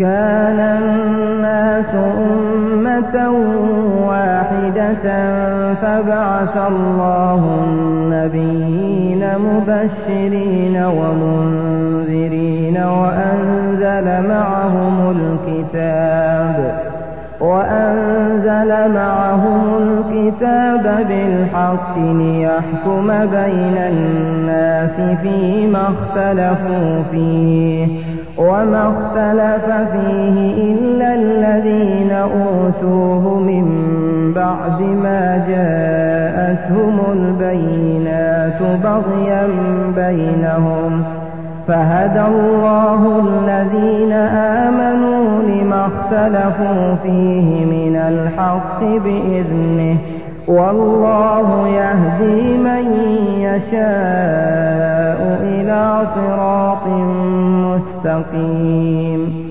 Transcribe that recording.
كان الناس أمة واحدة فبعث الله النبيين مبشرين ومنذرين وأنزل معهم الكتاب بالحق ليحكم بين الناس فيما اختلفوا فيه وما اختلف فيه إلا الذين أوتوه من بعد ما جاءتهم البينات بغيا بينهم فهدى الله الذين آمنوا لما اختلفوا فيه من الحق بإذنه والله يهدي من يشاء إلى صراط مستقيم.